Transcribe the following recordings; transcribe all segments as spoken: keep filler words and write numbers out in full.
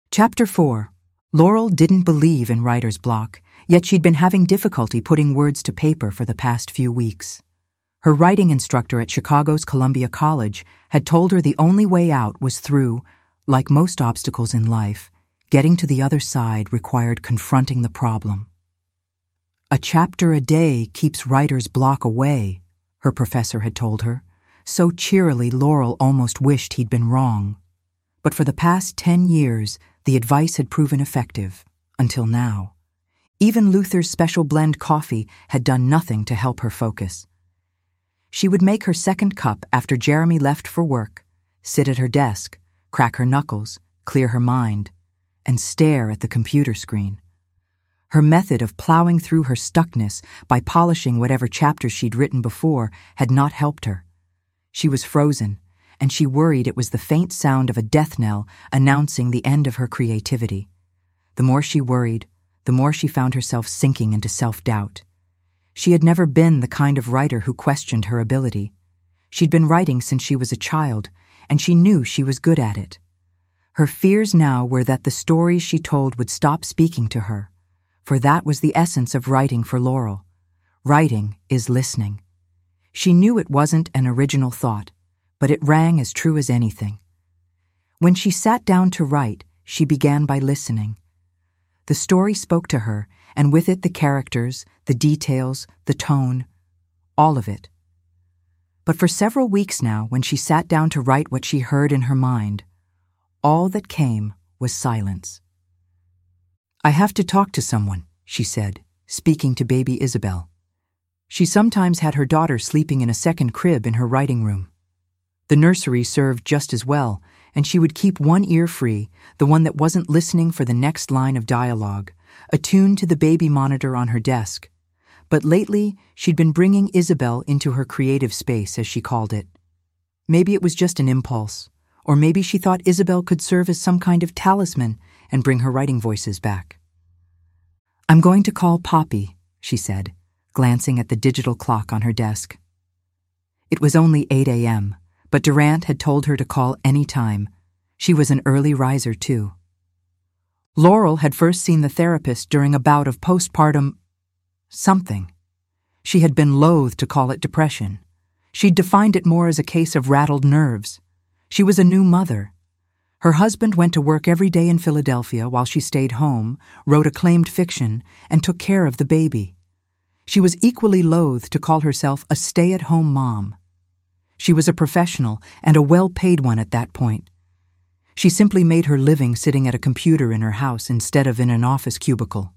Chapter four. Laurel didn't believe in writer's block, yet she'd been having difficulty putting words to paper for the past few weeks. Her writing instructor at Chicago's Columbia College had told her the only way out was through, like most obstacles in life, getting to the other side required confronting the problem. A chapter a day keeps writer's block away, her professor had told her. So cheerily Laurel almost wished he'd been wrong. But for the past ten years, the advice had proven effective, until now. Even Luther's special blend coffee had done nothing to help her focus. She would make her second cup after Jeremy left for work, sit at her desk, crack her knuckles, clear her mind, and stare at the computer screen. Her method of plowing through her stuckness by polishing whatever chapters she'd written before had not helped her. She was frozen, and she worried it was the faint sound of a death knell announcing the end of her creativity. The more she worried, the more she found herself sinking into self-doubt. She had never been the kind of writer who questioned her ability. She'd been writing since she was a child, and she knew she was good at it. Her fears now were that the stories she told would stop speaking to her, for that was the essence of writing for Laurel. Writing is listening. She knew it wasn't an original thought, but it rang as true as anything. When she sat down to write, she began by listening. The story spoke to her, and with it the characters, the details, the tone, all of it. But for several weeks now, when she sat down to write what she heard in her mind, all that came was silence. "I have to talk to someone," she said, speaking to baby Isabel. She sometimes had her daughter sleeping in a second crib in her writing room. The nursery served just as well, and she would keep one ear free, the one that wasn't listening for the next line of dialogue, attuned to the baby monitor on her desk. But lately, she'd been bringing Isabel into her creative space, as she called it. Maybe it was just an impulse, or maybe she thought Isabel could serve as some kind of talisman and bring her writing voices back. "I'm going to call Poppy," she said, glancing at the digital clock on her desk. It was only eight a.m., but Durant had told her to call any time. She was an early riser, too. Laurel had first seen the therapist during a bout of postpartum something. She had been loath to call it depression. She'd defined it more as a case of rattled nerves. She was a new mother. Her husband went to work every day in Philadelphia while she stayed home, wrote acclaimed fiction, and took care of the baby. She was equally loath to call herself a stay-at-home mom. She was a professional, and a well-paid one at that point. She simply made her living sitting at a computer in her house instead of in an office cubicle.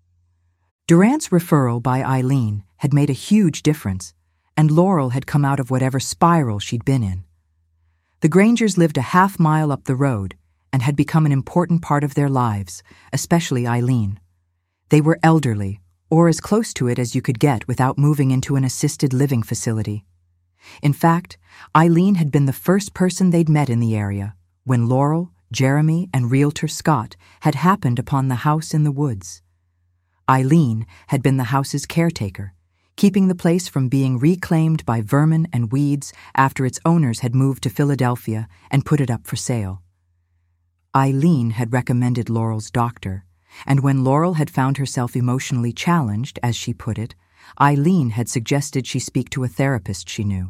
Durant's referral by Eileen had made a huge difference, and Laurel had come out of whatever spiral she'd been in. The Grangers lived a half mile up the road and had become an important part of their lives, especially Eileen. They were elderly, or as close to it as you could get without moving into an assisted living facility. In fact, Eileen had been the first person they'd met in the area when Laurel, Jeremy, and realtor Scott had happened upon the house in the woods. Eileen had been the house's caretaker, keeping the place from being reclaimed by vermin and weeds after its owners had moved to Philadelphia and put it up for sale. Eileen had recommended Laurel's doctor, and when Laurel had found herself emotionally challenged, as she put it, Eileen had suggested she speak to a therapist she knew.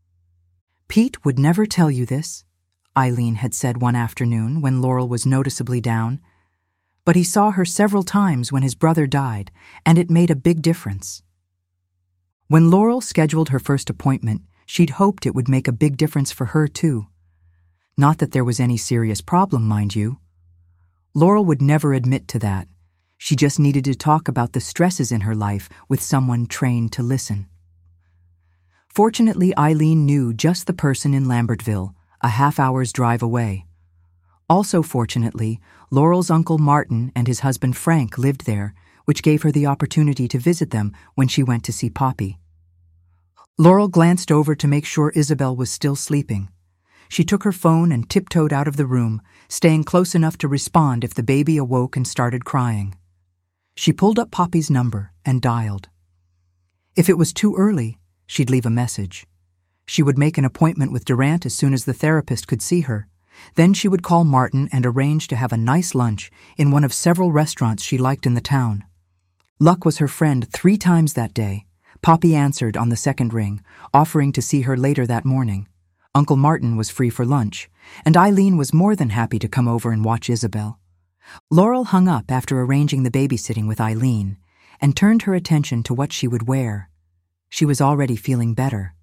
"Pete would never tell you this," Eileen had said one afternoon when Laurel was noticeably down, but he saw her several times when his brother died, and it made a big difference. When Laurel scheduled her first appointment, she'd hoped it would make a big difference for her, too. Not that there was any serious problem, mind you. Laurel would never admit to that. She just needed to talk about the stresses in her life with someone trained to listen. Fortunately, Eileen knew just the person in Lambertville, a half hour's drive away. Also fortunately, Laurel's uncle Martin and his husband Frank lived there, which gave her the opportunity to visit them when she went to see Poppy. Laurel glanced over to make sure Isabel was still sleeping. She took her phone and tiptoed out of the room, staying close enough to respond if the baby awoke and started crying. She pulled up Poppy's number and dialed. If it was too early, she'd leave a message. She would make an appointment with Durant as soon as the therapist could see her, Then she would call Martin and arrange to have a nice lunch in one of several restaurants she liked in the town. Luck was her friend three times that day. Poppy answered on the second ring, offering to see her later that morning. Uncle Martin was free for lunch, and Eileen was more than happy to come over and watch Isabel. Laurel hung up after arranging the babysitting with Eileen and turned her attention to what she would wear. She was already feeling better.